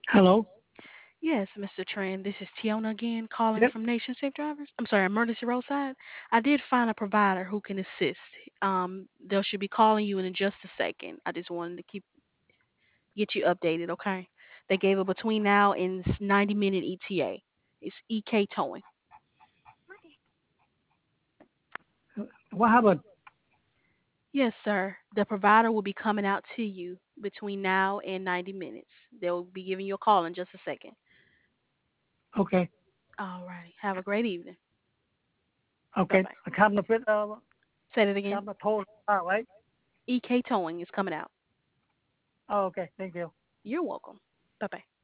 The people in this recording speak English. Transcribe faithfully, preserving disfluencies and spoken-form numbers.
Hello. Yes, Mister Trend, this is Tiona again calling Yep. from Nation Safe Drivers. I'm sorry, Emergency Roadside. I did find a provider who can assist. Um, they should be calling you in just a second. I just wanted to keep get you updated, okay? They gave a between now and s- ninety minute E T A. It's E K towing. What happened? Yes, sir. The provider will be coming out to you between now and ninety minutes. They'll be giving you a call in just a second. Okay. All righty. Have a great evening. Bye Okay. bye. I come to fit. Uh, Say that again. come to total. All right. E K towing is coming out. Oh, okay. Thank you. You're welcome. Bye bye.